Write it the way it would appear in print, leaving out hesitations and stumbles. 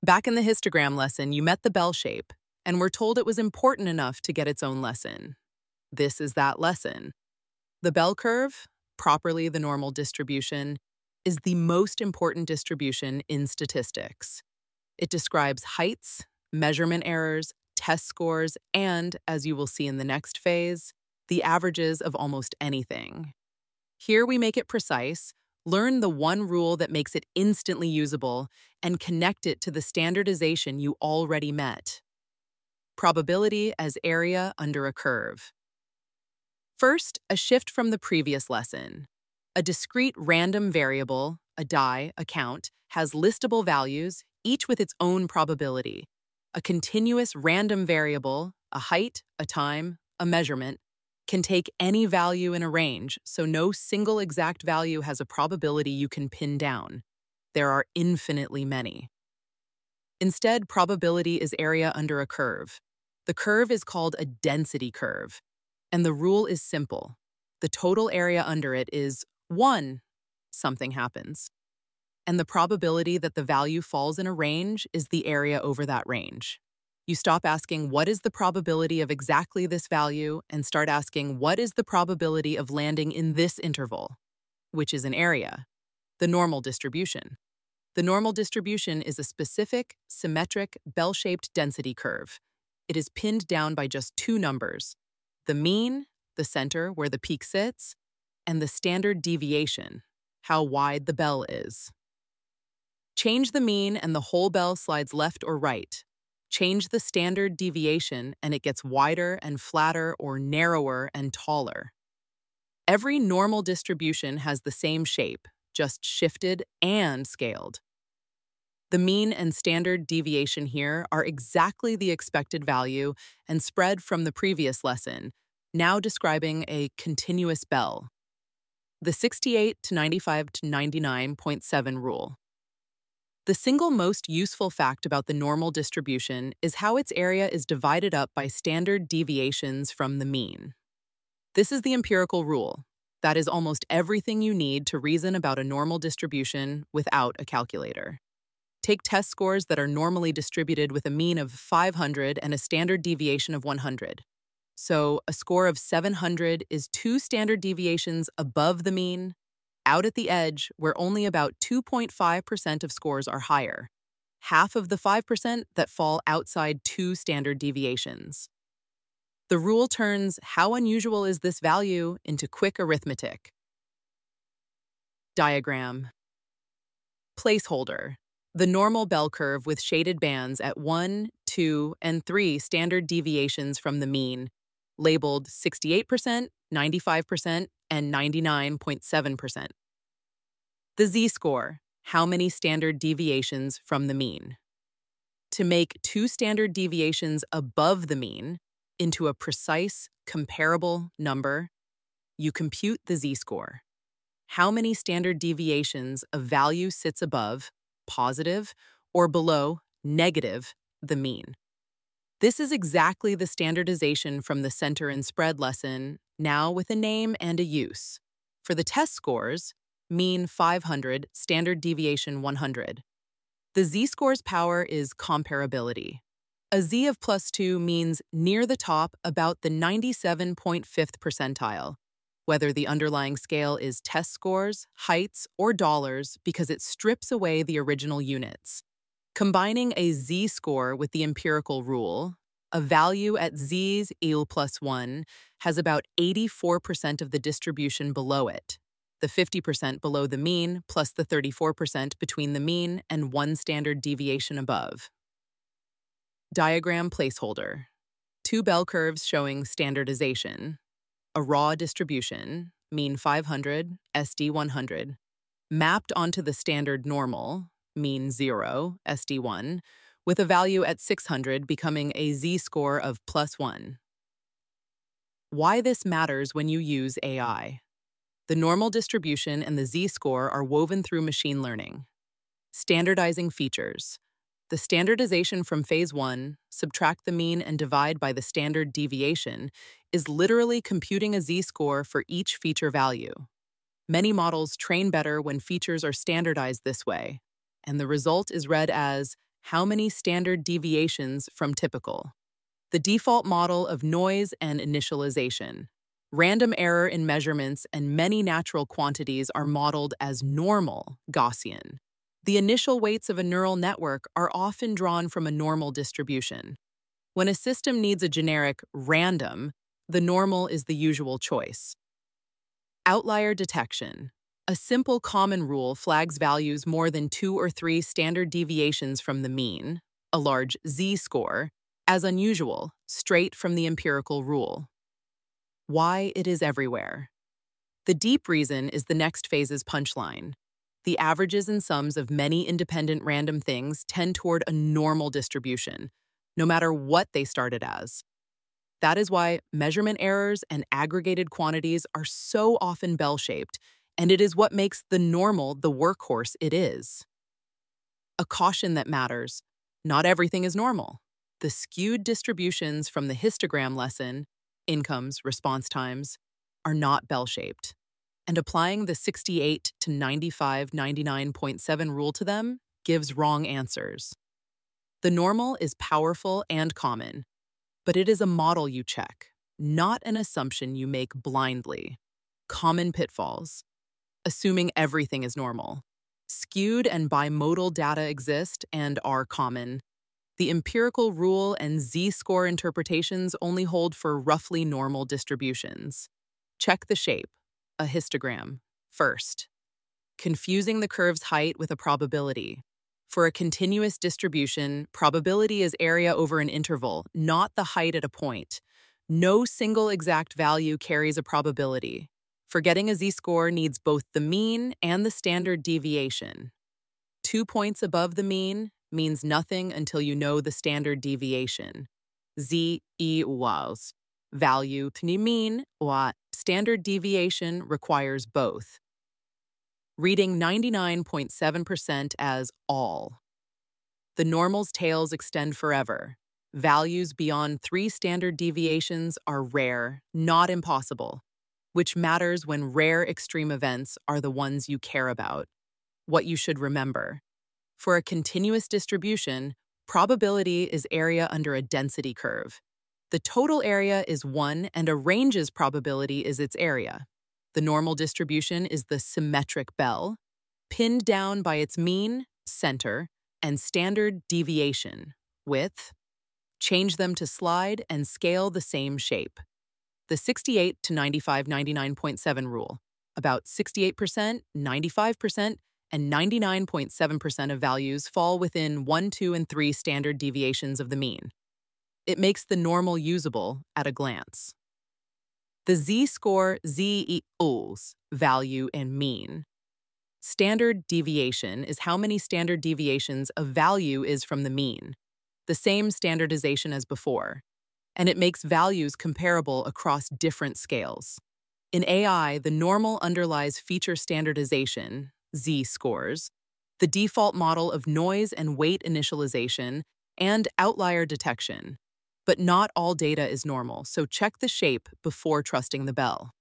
Back in the histogram lesson, you met the bell shape and were told it was important enough to get its own lesson. This is that lesson. The bell curve, properly the normal distribution, is the most important distribution in statistics. It describes heights, measurement errors, test scores, and, as you will see in the next phase, the averages of almost anything. Here we make it precise, learn the one rule that makes it instantly usable, and connect it to the standardization you already met. Probability as area under a curve. First, a shift from the previous lesson. A discrete random variable, a die, a count, has listable values, each with its own probability. A continuous random variable, a height, a time, a measurement, can take any value in a range, so no single exact value has a probability you can pin down. There are infinitely many. Instead, probability is area under a curve. The curve is called a density curve, and the rule is simple. The total area under it is 1, something happens. And the probability that the value falls in a range is the area over that range. You stop asking, what is the probability of exactly this value, and start asking, what is the probability of landing in this interval, which is an area, the normal distribution. The normal distribution is a specific, symmetric, bell-shaped density curve. It is pinned down by just two numbers: the mean, the center where the peak sits, and the standard deviation, how wide the bell is. Change the mean and the whole bell slides left or right. Change the standard deviation and it gets wider and flatter or narrower and taller. Every normal distribution has the same shape, just shifted and scaled. The mean and standard deviation here are exactly the expected value and spread from the previous lesson, now describing a continuous bell. The 68 to 95 to 99.7 rule. The single most useful fact about the normal distribution is how its area is divided up by standard deviations from the mean. This is the empirical rule. That is almost everything you need to reason about a normal distribution without a calculator. Take test scores that are normally distributed with a mean of 500 and a standard deviation of 100. So a score of 700 is 2 standard deviations above the mean, out at the edge where only about 2.5% of scores are higher, half of the 5% that fall outside 2 standard deviations. The rule turns how unusual is this value into quick arithmetic. Diagram. Placeholder. The normal bell curve with shaded bands at 1, 2, and 3 standard deviations from the mean, labeled 68%, 95%, and 99.7%. The z-score, how many standard deviations from the mean. To make 2 standard deviations above the mean into a precise, comparable number, you compute the z-score. How many standard deviations a value sits above, positive, or below, negative, the mean. This is exactly the standardization from the center and spread lesson, now with a name and a use. For the test scores, mean 500, standard deviation 100. The z-score's power is comparability. A z of +2 means near the top about the 97.5th percentile, whether the underlying scale is test scores, heights, or dollars, because it strips away the original units. Combining a z-score with the empirical rule, a value at z's il +1 has about 84% of the distribution below it, the 50% below the mean plus the 34% between the mean and 1 standard deviation above. Diagram placeholder. 2 bell curves showing standardization. A raw distribution, mean 500, SD 100, mapped onto the standard normal, mean 0, SD 1, with a value at 600 becoming a z-score of +1. Why this matters when you use AI. The normal distribution and the z-score are woven through machine learning. Standardizing features. The standardization from phase 1, subtract the mean and divide by the standard deviation, is literally computing a z-score for each feature value. Many models train better when features are standardized this way, and the result is read as how many standard deviations from typical. The default model of noise and initialization. Random error in measurements and many natural quantities are modeled as normal Gaussian. The initial weights of a neural network are often drawn from a normal distribution. When a system needs a generic random, the normal is the usual choice. Outlier detection. A simple common rule flags values more than 2 or 3 standard deviations from the mean, a large z-score, as unusual, straight from the empirical rule. Why it is everywhere. The deep reason is the next phase's punchline. The averages and sums of many independent random things tend toward a normal distribution, no matter what they started as. That is why measurement errors and aggregated quantities are so often bell-shaped, and it is what makes the normal the workhorse it is. A caution that matters: not everything is normal. The skewed distributions from the histogram lesson, incomes, response times, are not bell-shaped. And applying the 68 to 95 99.7 rule to them gives wrong answers. The normal is powerful and common, but it is a model you check, not an assumption you make blindly. Common pitfalls. Assuming everything is normal. Skewed and bimodal data exist and are common. The empirical rule and z-score interpretations only hold for roughly normal distributions. Check the shape, a histogram, first. Confusing the curve's height with a probability. For a continuous distribution, probability is area over an interval, not the height at a point. No single exact value carries a probability. For getting a z-score needs both the mean and the standard deviation. 2 points above the mean means nothing until you know the standard deviation. Z equals value to mean what standard deviation requires both. Reading 99.7% as all. The normal's tails extend forever. Values beyond 3 standard deviations are rare, not impossible, which matters when rare extreme events are the ones you care about. What you should remember. For a continuous distribution, probability is area under a density curve. The total area is 1 and a range's probability is its area. The normal distribution is the symmetric bell, pinned down by its mean, center, and standard deviation, width. Change them to slide and scale the same shape. The 68 to 95 99.7 rule. About 68%, 95%, and 99.7% of values fall within 1, 2, and 3 standard deviations of the mean. It makes the normal usable at a glance. The z-score z equals value and mean. Standard deviation is how many standard deviations a value is from the mean, the same standardization as before, and it makes values comparable across different scales. In AI, the normal underlies feature standardization, z-scores, the default model of noise and weight initialization, and outlier detection. But not all data is normal, so check the shape before trusting the bell.